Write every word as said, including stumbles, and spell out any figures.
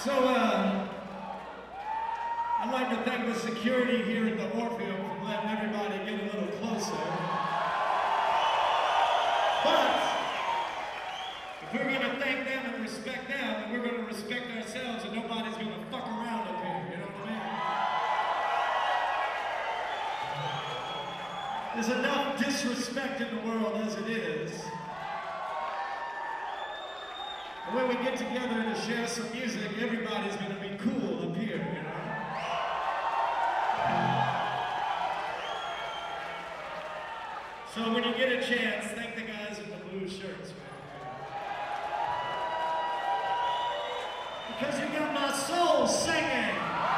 So, uh, I'd like to thank the security here at the Orpheum for letting everybody get a little closer. But, if we're going to thank them and respect them, then we're going to respect ourselves and nobody's going to fuck around up here, you know what I mean? There's enough disrespect in the world as it is. And when we get together to share some music, everybody's going to be cool up here, you know? So when you get a chance, thank the guys in the blue shirts, man. Because you got my soul singing.